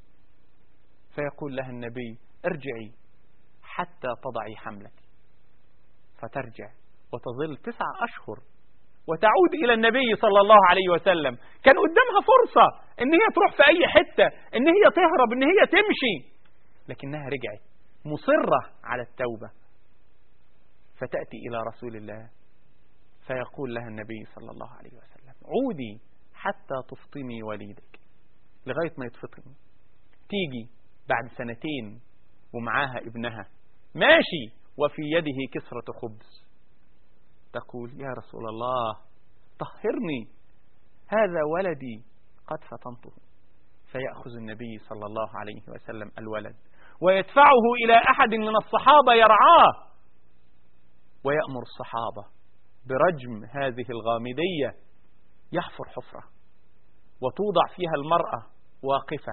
فيقول لها النبي ارجعي حتى تضعي حملك. فترجع وتظل 9 أشهر وتعود إلى النبي صلى الله عليه وسلم. كان قدامها فرصة إن هي تروح في أي حتة إن هي تهرب إن هي تمشي لكنها رجعت مصرة على التوبة. فتأتي إلى رسول الله فيقول لها النبي صلى الله عليه وسلم عودي حتى تفطمي وليدك لغاية ما يتفطم. تيجي بعد 2 سنين ومعاها ابنها ماشي وفي يده كسرة خبز تقول يا رسول الله طهرني هذا ولدي قد فطمته. فيأخذ النبي صلى الله عليه وسلم الولد ويدفعه إلى أحد من الصحابة يرعاه ويأمر الصحابة برجم هذه الغامدية. يحفر حفرة وتوضع فيها المرأة واقفة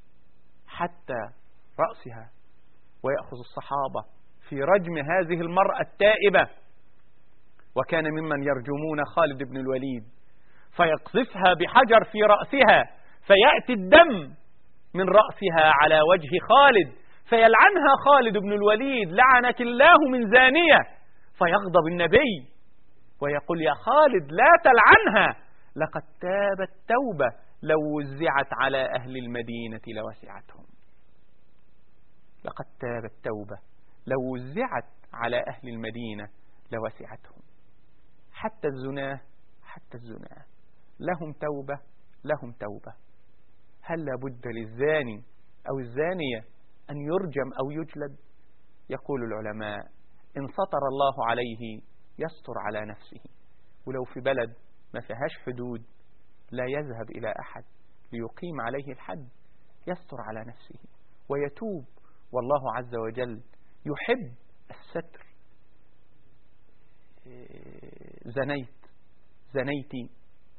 حتى رأسها ويأخذ الصحابة في رجم هذه المرأة التائبة. وكان ممن يرجمون خالد بن الوليد فيقذفها بحجر في رأسها فيأتي الدم من رأسها على وجه خالد فيلعنها خالد بن الوليد لعنك الله من زانية. فيغضب النبي ويقول يا خالد لا تلعنها لقد تابت توبة لو وزعت على أهل المدينة لوسعتهم. لقد تابت توبة لو وزعت على أهل المدينة لوسعتهم. حتى الزناة لهم توبة. هل لابد للزاني أو الزانية أن يرجم أو يجلد؟ يقول العلماء إن سطر الله عليه يستر على نفسه. ولو في بلد ما فيهاش حدود لا يذهب إلى أحد ليقيم عليه الحد يستر على نفسه ويتوب والله عز وجل يحب الستر. زنيتي،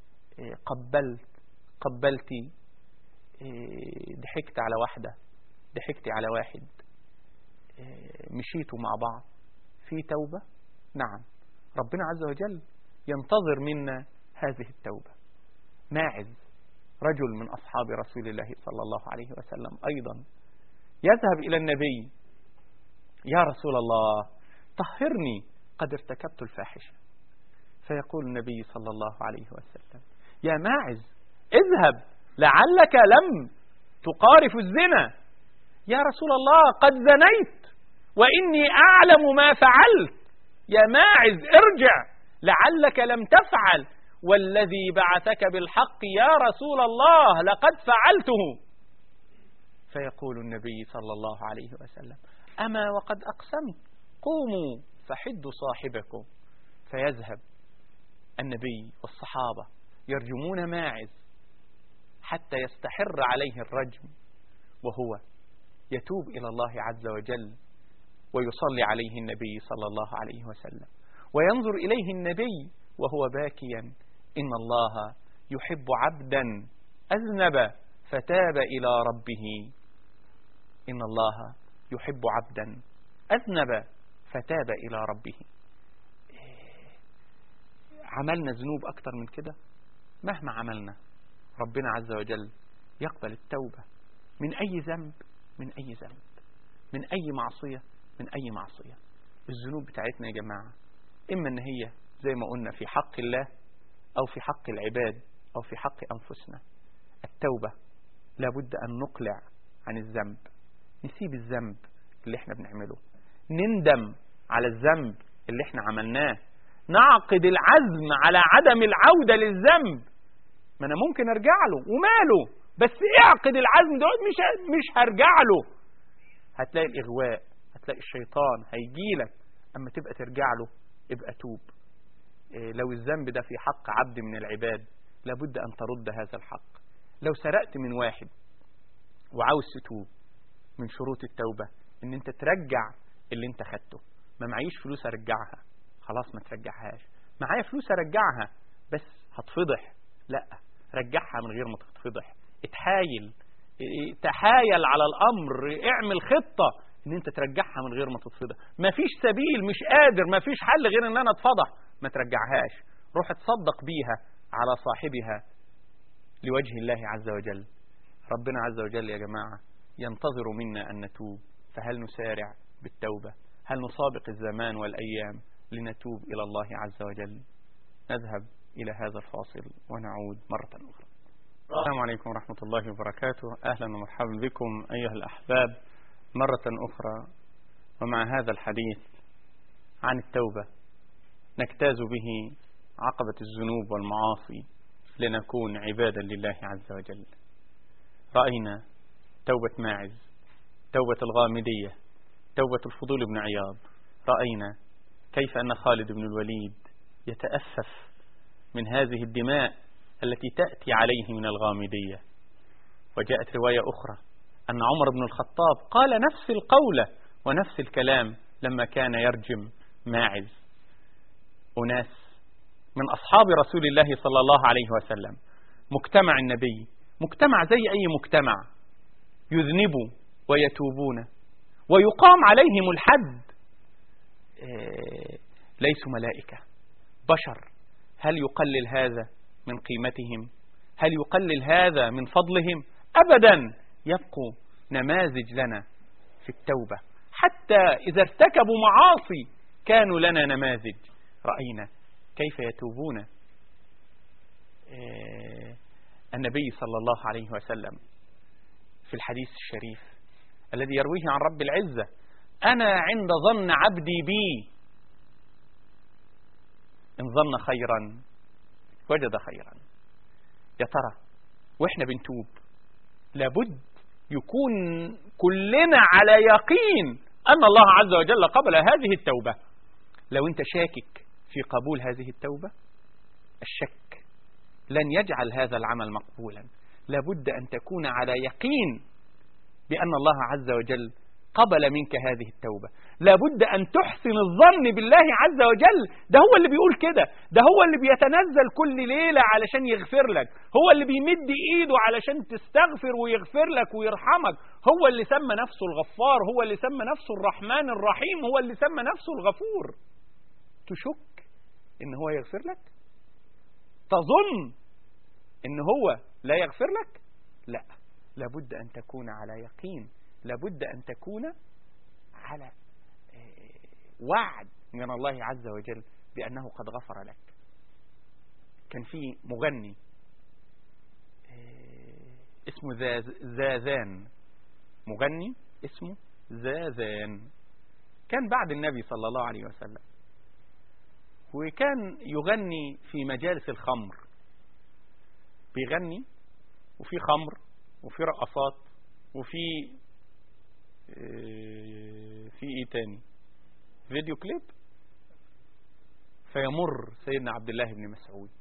قبلتي، ضحكت على واحدة، ضحكتي على واحد، مشيتوا مع بعض، في توبة؟ نعم، ربنا عز وجل ينتظر منا هذه التوبة. ماعز رجل من أصحاب رسول الله صلى الله عليه وسلم أيضا يذهب إلى النبي: يا رسول الله طهرني، قد ارتكبت الفاحشة. فيقول النبي صلى الله عليه وسلم: يا ماعز اذهب لعلك لم تقارف الزنا. يا رسول الله قد زنيت وإني أعلم ما فعلت. يا ماعز ارجع لعلك لم تفعل، والذي بعثك بالحق يا رسول الله لقد فعلته. فيقول النبي صلى الله عليه وسلم: أما وقد أقسمت، قوموا فحدوا صاحبكم. فيذهب النبي والصحابة يرجمون ماعز حتى يستحر عليه الرجم، وهو يتوب إلى الله عز وجل ويصلي عليه النبي صلى الله عليه وسلم، وينظر إليه النبي وهو باكيا: إن الله يحب عبدا أذنب فتاب إلى ربه. إن الله يحب عبدا أذنب فتاب إلى ربه. عملنا ذنوب أكتر من كده؟ مهما عملنا ربنا عز وجل يقبل التوبة من أي ذنب، من أي ذنب، من أي معصية، من أي معصية. الذنوب بتاعتنا يا جماعة إما أن هي زي ما قلنا في حق الله أو في حق العباد أو في حق أنفسنا. التوبة لابد أن نقلع عن الذنب، نسيب الذنب اللي احنا بنعمله، نندم على الذنب اللي احنا عملناه، نعقد العزم على عدم العودة للذنب. ما أنا ممكن أرجع له وماله، بس اعقد العزم ده، مش هرجع له. هتلاقي الإغواء، هتلاقي الشيطان هيجيلك، أما تبقى ترجع له ابقى توب. لو الذنب ده في حق عبد من العباد لابد أن ترد هذا الحق. لو سرقت من واحد وعاوز تتوب، من شروط التوبة ان انت ترجع اللي انت خدته. ما معيش فلوس ارجعها، خلاص ما ترجعهاش. معايا فلوس ارجعها بس هتفضح، لا، رجعها من غير ما تتفضح. تحايل على الامر، اعمل خطة ان انت ترجعها من غير ما تتفضح. ما فيش سبيل، مش قادر، ما فيش حل غير ان انا اتفضح، ما ترجعهاش، روح تصدق بيها على صاحبها لوجه الله عز وجل. ربنا عز وجل يا جماعة ينتظر منا أن نتوب، فهل نسارع بالتوبة؟ هل نسابق الزمان والأيام لنتوب إلى الله عز وجل؟ نذهب إلى هذا الفاصل ونعود مرة أخرى. السلام عليكم ورحمة الله وبركاته. أهلا ومرحبا بكم أيها الأحباب مرة أخرى، ومع هذا الحديث عن التوبة نجتاز به عقبة الذنوب والمعاصي لنكون عبادا لله عز وجل. رأينا توبة ماعز، توبة الغامدية، توبة الفضول بن عياض. رأينا كيف أن خالد بن الوليد يتأسف من هذه الدماء التي تأتي عليه من الغامدية. وجاءت رواية أخرى أن عمر بن الخطاب قال نفس القولة ونفس الكلام لما كان يرجم ماعز. أناس من أصحاب رسول الله صلى الله عليه وسلم، مجتمع النبي، مجتمع زي أي مجتمع، يذنبوا ويتوبون ويقام عليهم الحد. ليسوا ملائكة، بشر. هل يقلل هذا من قيمتهم؟ هل يقلل هذا من فضلهم؟ أبدا. يبقوا نماذج لنا في التوبة، حتى إذا ارتكبوا معاصي كانوا لنا نماذج. رأينا كيف يتوبون. النبي صلى الله عليه وسلم في الحديث الشريف الذي يرويه عن رب العزة: أنا عند ظن عبدي بي، إن ظن خيرا وجد خيرا. يا ترى وإحنا بنتوب لابد يكون كلنا على يقين أن الله عز وجل قبل هذه التوبة. لو أنت شاكك في قبول هذه التوبة، الشك لن يجعل هذا العمل مقبولا. لابد أن تكون على يقين بأن الله عز وجل قبل منك هذه التوبة. لابد أن تحسن الظن بالله عز وجل. ده هو اللي بيقول كده، ده هو اللي بيتنزل كل ليلة علشان يغفر لك، هو اللي بيمد إيده علشان تستغفر ويغفر لك ويرحمك، هو اللي سمى نفسه الغفار، هو اللي سمى نفسه الرحمن الرحيم، هو اللي سمى نفسه الغفور. تشك إن هو يغفر لك؟ تظن إن هو لا يغفر لك؟ لا، لابد أن تكون على يقين، لابد أن تكون على وعد من الله عز وجل بأنه قد غفر لك. كان في مغني اسمه زازان، مغني اسمه زازان، كان بعد النبي صلى الله عليه وسلم، وكان يغني في مجالس الخمر، بيغني وفي خمر وفي رقصات وفي ايه تاني، فيديو كليب. فيمر سيدنا عبد الله بن مسعود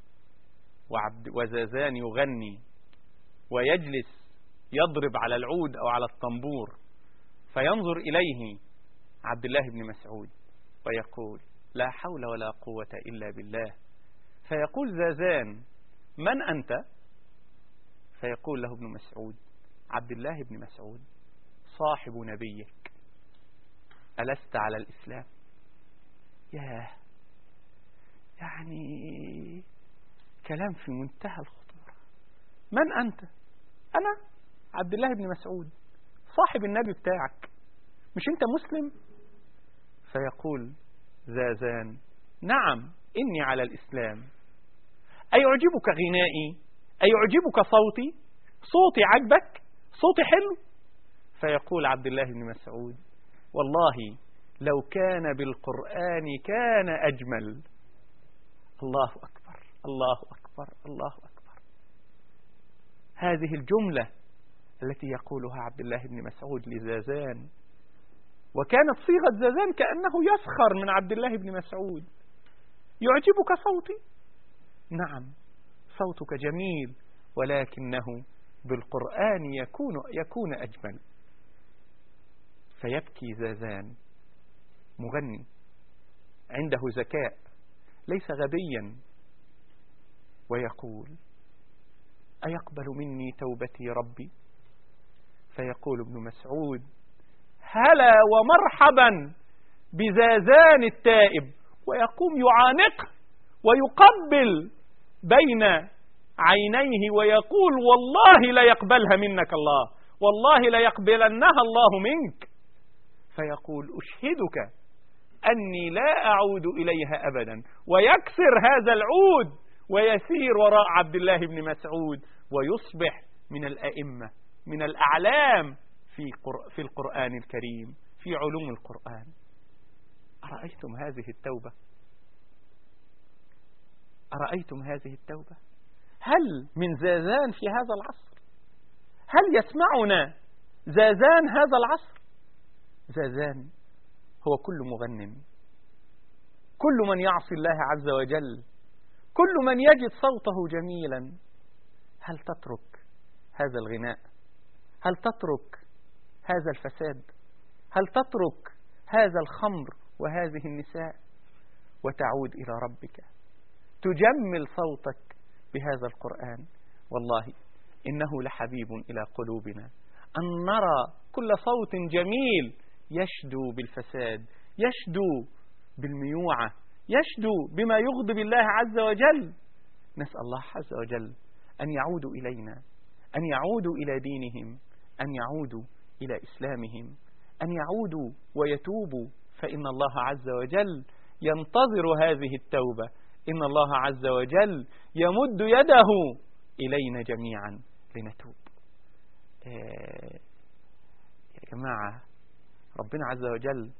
وزازان يغني ويجلس يضرب على العود أو على الطنبور، فينظر إليه عبد الله بن مسعود ويقول: لا حول ولا قوة إلا بالله. فيقول زازان: من أنت؟ فيقول له ابن مسعود: عبد الله بن مسعود صاحب نبيك، ألست على الإسلام؟ يعني كلام في منتهى الخطورة. من أنت؟ أنا عبد الله بن مسعود صاحب النبي بتاعك، مش أنت مسلم؟ فيقول زازان: نعم إني على الإسلام. أيعجبك غنائي؟ أيعجبك صوتي؟ صوتي عجبك؟ صوتي حلو؟ فيقول عبد الله بن مسعود: والله لو كان بالقرآن كان أجمل. الله أكبر، الله أكبر، الله أكبر. هذه الجملة التي يقولها عبد الله بن مسعود لزازان، وكانت صيغة زازان كأنه يسخر من عبد الله بن مسعود: يعجبك صوتي؟ نعم صوتك جميل، ولكنه بالقرآن يكون أجمل. فيبكي زازان، مغني عنده ذكاء ليس غبيا، ويقول: أيقبل مني توبتي ربي؟ فيقول ابن مسعود: هلا ومرحبا بزازان التائب، ويقوم يعانقه ويقبل بين عينيه ويقول: والله لا يقبلها منك الله، والله لا يقبلنها الله منك. فيقول: أشهدك أني لا أعود إليها أبدا، ويكسر هذا العود ويسير وراء عبد الله بن مسعود، ويصبح من الأئمة، من الأعلام في القرآن الكريم، في علوم القرآن. أرأيتم هذه التوبة؟ أرأيتم هذه التوبة؟ هل من زازان في هذا العصر؟ هل يسمعنا زازان هذا العصر؟ زازان هو كل مغن، كل من يعصي الله عز وجل، كل من يجد صوته جميلا. هل تترك هذا الغناء؟ هل تترك هذا الفساد؟ هل تترك هذا الخمر وهذه النساء وتعود إلى ربك، تجمل صوتك بهذا القرآن؟ والله إنه لحبيب إلى قلوبنا أن نرى كل صوت جميل يشدو بالفساد، يشدو بالميوعة، يشدو بما يغضب الله عز وجل. نسأل الله عز وجل أن يعودوا إلينا، أن يعودوا إلى دينهم، أن يعودوا إلى إسلامهم، أن يعودوا ويتوبوا، فإن الله عز وجل ينتظر هذه التوبة. إن الله عز وجل يمد يده إلينا جميعا لنتوب. يا جماعة، ربنا عز وجل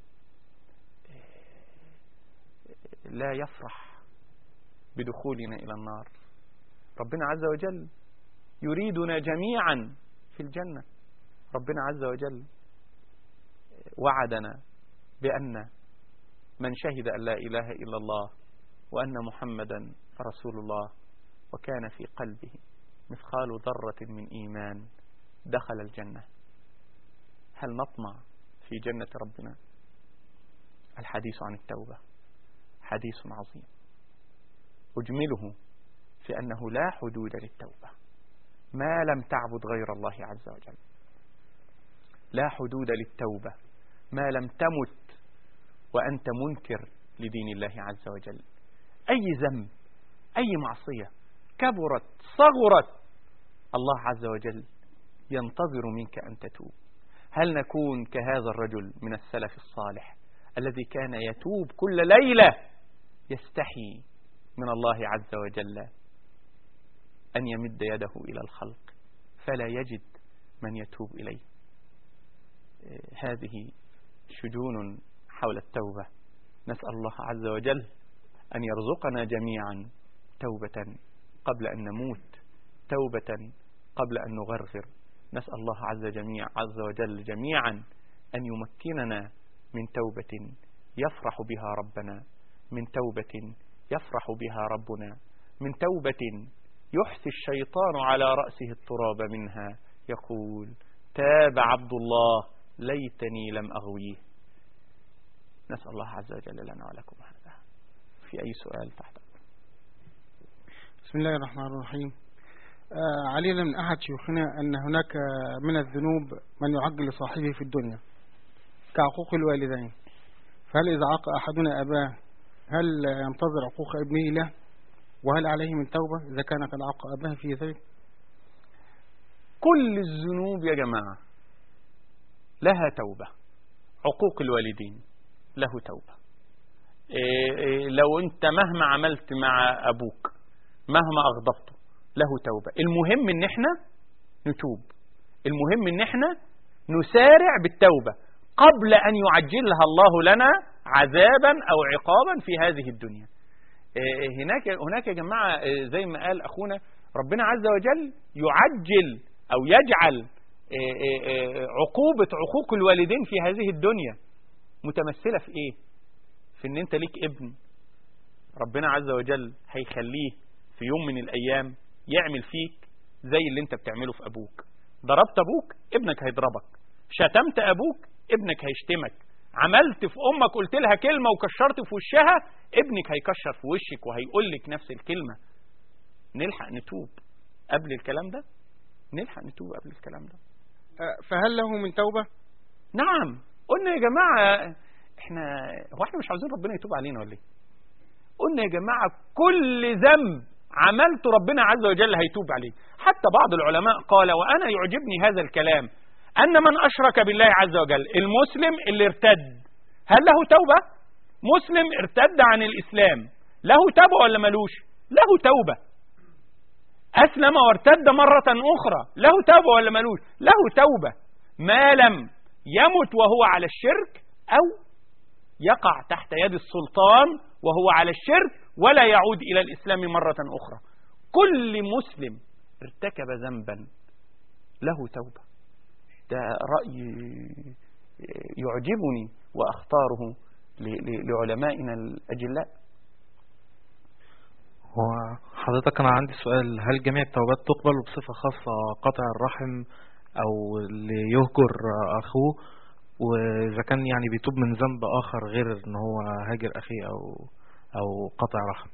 لا يفرح بدخولنا إلى النار. ربنا عز وجل يريدنا جميعا في الجنة. ربنا عز وجل وعدنا بأن من شهد أن لا إله إلا الله وأن محمدا رسول الله وكان في قلبه مثقال ذرة من إيمان دخل الجنة. هل نطمع في جنة ربنا؟ الحديث عن التوبة حديث عظيم، أجمله في أنه لا حدود للتوبة ما لم تعبد غير الله عز وجل. لا حدود للتوبة ما لم تمت وأنت منكر لدين الله عز وجل. أي ذنب، أي معصية كبرت صغرت، الله عز وجل ينتظر منك أن تتوب. هل نكون كهذا الرجل من السلف الصالح الذي كان يتوب كل ليلة، يستحي من الله عز وجل أن يمد يده إلى الخلق فلا يجد من يتوب إليه؟ هذه شجون حول التوبة. نسأل الله عز وجل أن يرزقنا جميعا توبة قبل أن نموت، توبة قبل أن نغرغر. نسأل الله عز وجل جميعا أن يمكننا من توبة يفرح بها ربنا، من توبة يفرح بها ربنا، من توبة يحثي الشيطان على رأسه التراب منها يقول: تاب عبد الله ليتني لم أغويه. نسأل الله عز وجل لنا ولكم هذا. في أي سؤال تحت؟ بسم الله الرحمن الرحيم. علينا من أحد شيوخنا أن هناك من الذنوب من يعجل لصاحبه في الدنيا كعقوق الوالدين، فهل إذا عاق أحدنا أباه هل ينتظر عقوق ابنه له؟ وهل عليه من توبة إذا كان قد عاق أباه في ذلك؟ كل الذنوب يا جماعة لها توبة. عقوق الوالدين له توبة. لو أنت مهما عملت مع أبوك، مهما أغضبته، له توبة. المهم إن احنا نتوب، المهم إن احنا نسارع بالتوبة قبل أن يعجلها الله لنا عذابا أو عقابا في هذه الدنيا. هناك يا جماعة زي ما قال أخونا، ربنا عز وجل يعجل أو يجعل عقوبة عقوق الوالدين في هذه الدنيا متمثلة في إيه؟ في إن أنت ليك ابن، ربنا عز وجل هيخليه في يوم من الأيام يعمل فيك زي اللي أنت بتعمله في أبوك. ضربت أبوك، ابنك هيضربك. شتمت أبوك، ابنك هيشتمك. عملت في أمك قلت لها كلمة وكشرت في وشها، ابنك هيكشر في وشك وهيقول لك نفس الكلمة. نلحق نتوب قبل الكلام ده، نلحق نتوب قبل الكلام ده. فهل له من توبة؟ نعم. قلنا يا جماعة احنا مش عاوزين ربنا يتوب علينا ولا ايه؟ قلنا يا جماعة كل ذنب عملته ربنا عز وجل هيتوب عليه. حتى بعض العلماء قال، وأنا يعجبني هذا الكلام، أن من أشرك بالله عز وجل، المسلم اللي ارتد، هل له توبة؟ مسلم ارتد عن الإسلام، له توبة ولا ملوش؟ له توبة. أسلم وارتد مرة أخرى، له توبة ولا ملوش؟ له توبة، ما لم يمت وهو على الشرك أو يقع تحت يد السلطان وهو على الشرك ولا يعود إلى الإسلام مرة أخرى. كل مسلم ارتكب ذنبا له توبة. ده رأي يعجبني وأختاره لعلمائنا الأجلاء. وحضرتك أنا عندي سؤال، هل جميع التوبات تقبل بصفة خاصة قطع الرحم أو اللي يهجر أخوه، وإذا كان يعني بيتوب من ذنب آخر غير إن هو هاجر أخيه أو قطع رحم؟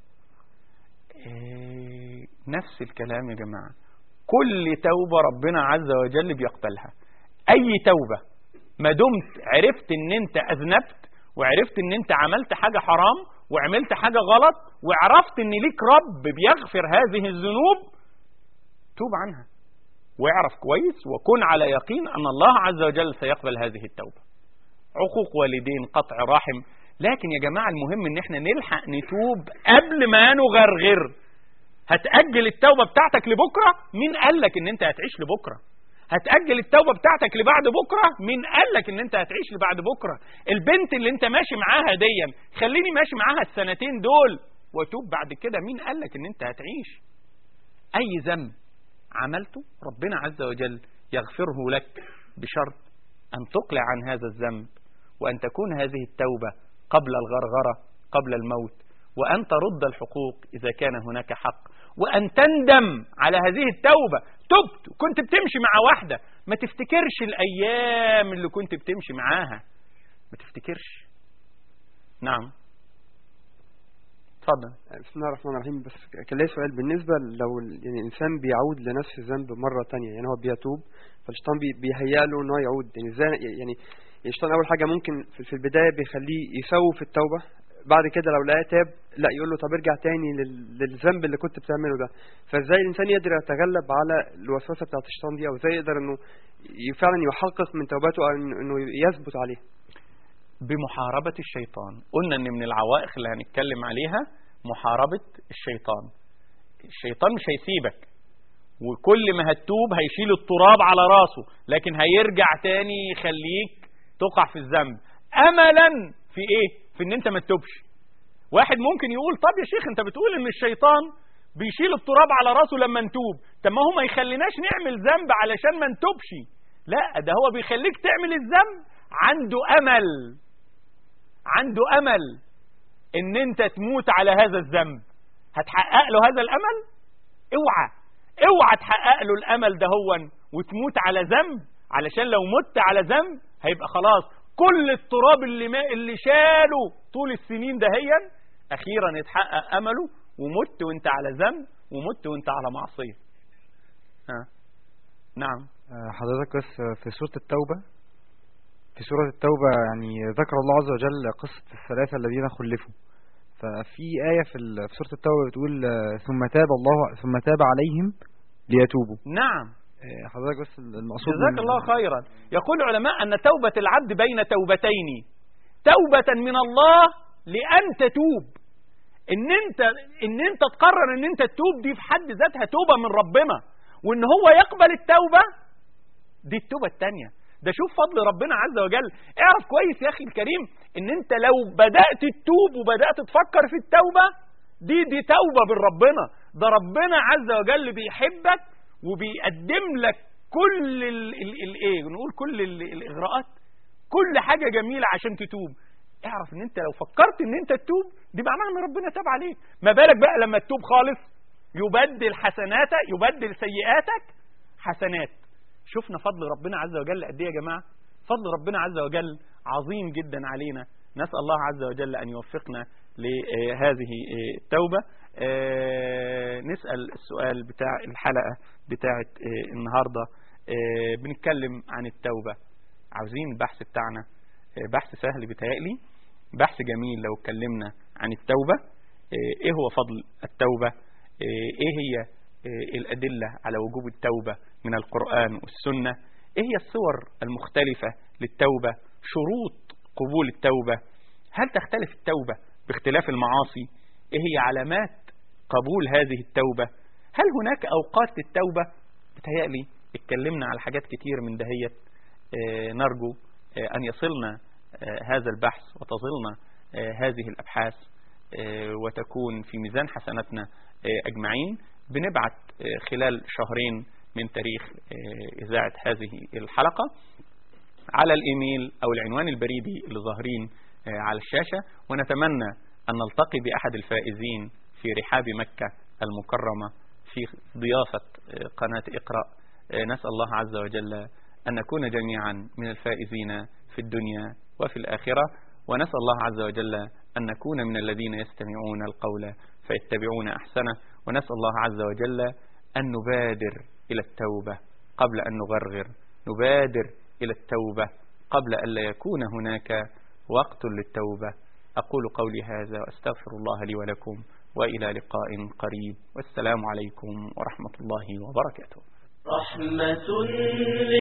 نفس الكلام يا جماعة. كل توبة ربنا عز وجل بيقبلها. أي توبة ما دمت عرفت إن أنت أذنبت، وعرفت إن أنت عملت حاجة حرام وعملت حاجة غلط، وعرفت إن ليك رب بيغفر هذه الذنوب، توب عنها واعرف كويس وكن على يقين أن الله عز وجل سيقبل هذه التوبة. عقوق والدين، قطع رحم، لكن يا جماعة المهم إن احنا نلحق نتوب قبل ما نغرغر. هتأجل التوبة بتاعتك لبكرة؟ مين قالك إن أنت هتعيش لبكرة؟ هتأجل التوبة بتاعتك لبعد بكرة؟ مين قالك إن أنت هتعيش لبعد بكرة؟ البنت اللي أنت ماشي معاها ديا، خليني ماشي معاها السنتين دول وتوب بعد كده. مين قالك إن أنت هتعيش؟ أي ذنب عملته ربنا عز وجل يغفره لك بشرط أن تقلع عن هذا الذنب، وأن تكون هذه التوبة قبل الغرغرة، قبل الموت، وأن ترد الحقوق إذا كان هناك حق، وأن تندم على هذه التوبة. تبت، كنت بتمشي مع واحدة ما تفتكرش الأيام اللي كنت بتمشي معاها، ما تفتكرش. نعم اتفضل. بسم الله الرحمن الرحيم. بس كان لي سؤال بالنسبة لو يعني الإنسان بيعود لنفس الذنب مرة تانية، يعني هو بيتوب فالشيطان بيهيأ له إنه يعود، يعني إزاي؟ يعني الشيطان أول حاجة ممكن في البداية بيخليه يسوي في التوبة، بعد كده لو لقاه تاب لا يقول له طب ارجع تاني للذنب اللي كنت بتعمله ده. فازاي الإنسان يقدر يتغلب على الوسوسة بتاعت الشيطان دي، أو ازاي يقدر إنه فعلا يحقق من توبته أو إنه يثبت عليه؟ بمحاربة الشيطان. قلنا ان من العوائق اللي هنتكلم عليها محاربة الشيطان. الشيطان مش هيسيبك، وكل ما هتتوب هيشيل التراب على راسه، لكن هيرجع تاني يخليك تقع في الذنب املا في ايه؟ في ان انت ما تتوبش. واحد ممكن يقول طب يا شيخ انت بتقول ان الشيطان بيشيل التراب على راسه لما نتوب، طب ما هو ما يخليناش نعمل ذنب علشان ما نتوبش. لا، ده هو بيخليك تعمل الذنب عنده امل، عنده امل ان انت تموت على هذا الذنب. هتحقق له هذا الامل؟ اوعى تحقق له الامل ده هو وتموت على ذنب، علشان لو مت على ذنب هيبقى خلاص كل التراب اللي شاله طول السنين دهيا اخيرا يتحقق امله، ومت وانت على ذنب، ومت وانت على معصية. نعم. حضرتك بس في سورة التوبة يعني ذكر الله عز وجل قصة الثلاثة الذين خلفوا، ففي آية في سورة التوبة بتقول ثم تاب عليهم ليتوبوا. نعم. حضرتك بس المقصود جزاك الله خيرا. يقول العلماء أن توبة العبد بين توبتين، توبة من الله لأن تتوب، إن أنت تقرر إن أنت تتوب، دي في حد ذاتها توبة من ربنا، وإن هو يقبل التوبة دي التوبة الثانية. ده شوف فضل ربنا عز وجل. اعرف كويس يا أخي الكريم إن أنت لو بدأت تتوب وبدأت تفكر في التوبة دي توبة من ربنا. ده ربنا عز وجل بيحبك وبيقدم لك كل نقول كل الإغراءات، كل حاجة جميلة عشان تتوب. اعرف ان انت لو فكرت ان انت تتوب دي معناها ان ربنا تاب عليك. ما بالك بقى لما تتوب خالص، يبدل سيئاتك حسنات. شفنا فضل ربنا عز وجل قد ايه يا جماعة؟ فضل ربنا عز وجل عظيم جدا علينا. نسأل الله عز وجل أن يوفقنا لهذه التوبة. نسأل السؤال بتاع الحلقة بتاعت النهاردة. بنتكلم عن التوبة، عاوزين البحث بتاعنا بحث سهل بيتهيألي، بحث جميل لو اتكلمنا عن التوبة. ايه هو فضل التوبة؟ ايه هي الأدلة على وجوب التوبة من القرآن والسنة؟ ايه هي الصور المختلفة للتوبة؟ شروط قبول التوبة؟ هل تختلف التوبة باختلاف المعاصي؟ ايه هي علامات قبول هذه التوبة؟ هل هناك أوقات للتوبة؟ بتهيألي اتكلمنا على حاجات كتير من دهيت. نرجو أن يصلنا هذا البحث وتصلنا هذه الأبحاث وتكون في ميزان حسناتنا أجمعين. بنبعت خلال شهرين من تاريخ إذاعة هذه الحلقة على الإيميل أو العنوان البريدي اللي ظاهرين على الشاشة، ونتمنى أن نلتقي بأحد الفائزين في رحاب مكة المكرمة في ضيافة قناة اقرأ. نسأل الله عز وجل أن نكون جميعا من الفائزين في الدنيا وفي الآخرة، ونسأل الله عز وجل أن نكون من الذين يستمعون القول فيتبعون أحسنه، ونسأل الله عز وجل أن نبادر إلى التوبة قبل أن نغرغر، نبادر إلى التوبة قبل أن لا يكون هناك وقت للتوبة. أقول قولي هذا وأستغفر الله لي ولكم، وإلى لقاء قريب، والسلام عليكم ورحمة الله وبركاته. رحمة